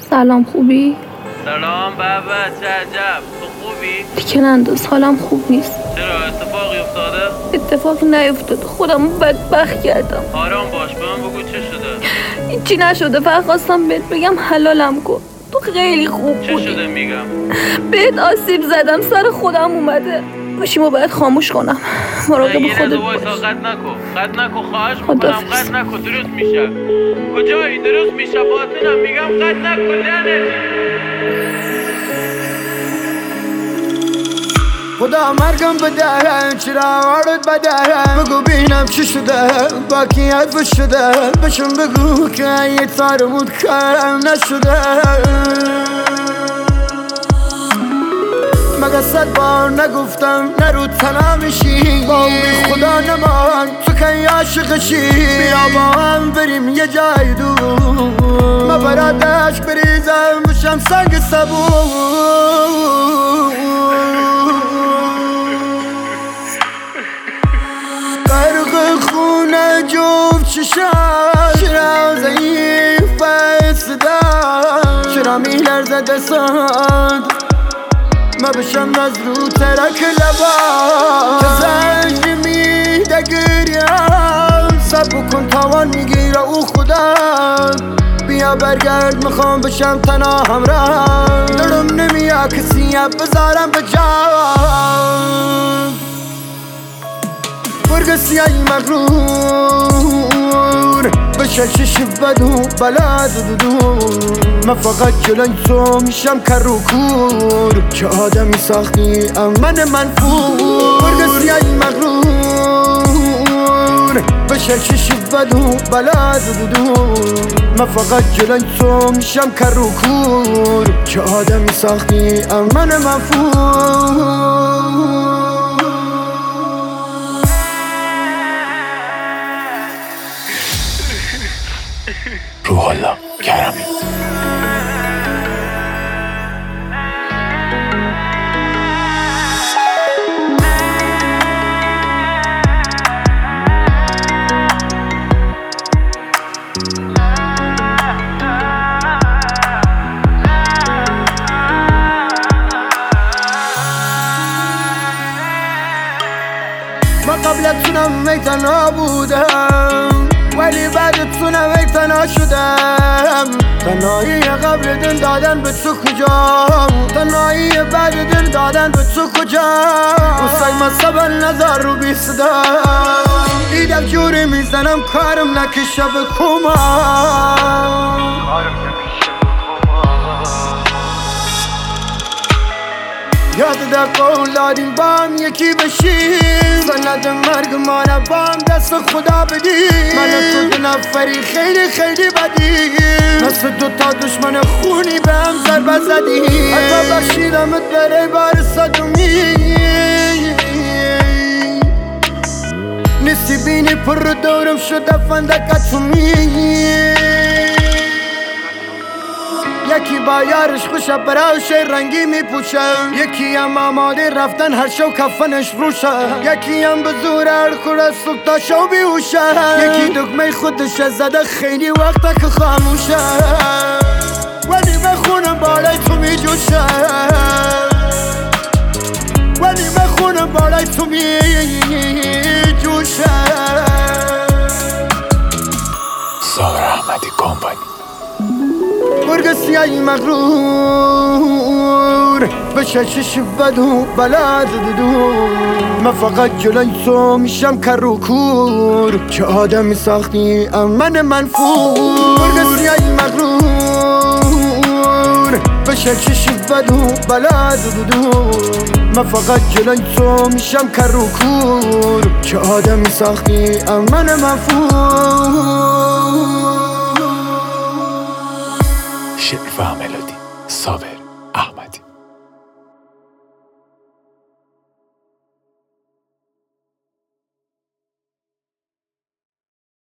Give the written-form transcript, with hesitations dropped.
سلام، خوبی؟ سلام بابا، چه عجب، تو خوبی؟ دیگه ننداز، حالم خوب نیست. چرا اتفاقی افتاده؟ اتفاقی نیفتاده، خودمو بدبخت کردم. آرام باش، به من بگو چه شده؟ هیچی نشده، فقط خواستم بهت بگم حلالم کن. تو خیلی خوب بودی. چه شده میگم؟ بهت آسیب زدم، سر خودم اومده. گوشیمو باید خاموش کنم. مراقب خودت باش. قد نکن خواهش میکنم، قد نکن، درست میشه. کجایی؟ درست میشه، باطنم میگم قد نکن. لعنتی خدا مرگم بده، چرا وارد بده، بگو بینم چی شده، با کی حرف شده، بشم بگو که یه تارمود کارم نشده. مگه 100 بار نگفتم نرو تنها میشی، با بی خدا نمان تو که عاشقشی. بیا با هم بریم یه جای دور، ما برات عشق بریزم بشم سنگ صبور. غرق خونه جفت چشم، چرا ضعیف صدا، چرا میلرزه دستان، ما بشم از رو ترک لبا. که زنگ میده گریم، سب کن تاوان میگیره او خدا. بیا برگرد میخوام بشم تنها همراه، دلم نمیاد کسی بذارم به جان. برگ سیایی مغرور بشه چش بدو بلا دودو، من فقط جلوی تو میشم کر و کور، که آدمی ساختی من منفور. برگ سیایی مغرور بشه چش بدو بلا دودو، من فقط جلوی تو میشم کر و کور، که آدمی ساختی من منفور. روح الله کرمی. ما قبل از تونم تنها بودم، ولی بعد تونم تنها شدم. تنهایی قبل دل دادن به تو کجا، تنهایی بعد دل دادن به تو کجا. اوسای ما صبر نظر رو بی صدا، دیدم جوری میزنم کارم نکشه به کما. یاد در قول دادیم با هم یکی بشیم، سند مرگ ما را با هم دست خدا بدیم. من تو دو نفری خیلی خیلی بدیم، مثل 2 تا دشمن خونی به هم ضربه زدیم. حتی بخشیدمت برای بار صدومی، نیستی بینی پر رو دورم شده فندکتومی. یکی با یارش خوشه براش رنگی میپوشه، یکی هم آماده رفتن هر شو کفنش روشه، یکی هم به زور هر کوره صبح تا شو بیوشه، یکی دکمه خودش زده خیلی وقته که خاموشه، ولی به خونم بالای تو میجوشه، ولی به خونم بالای تو میجوشه. ساغر احمدی کمپانی. برگ سیایی مغرور بشه چش بدو بلا دودو، من فقط جلوی تو میشم کر و کور، که آدمی ساختی من منفور. برگ سیایی مغرور بشه چش بدو بلا دودو، من فقط جلوی تو میشم کر و کور، که آدمی ساختی من منفور. شعر و ملودی صابر احمدی.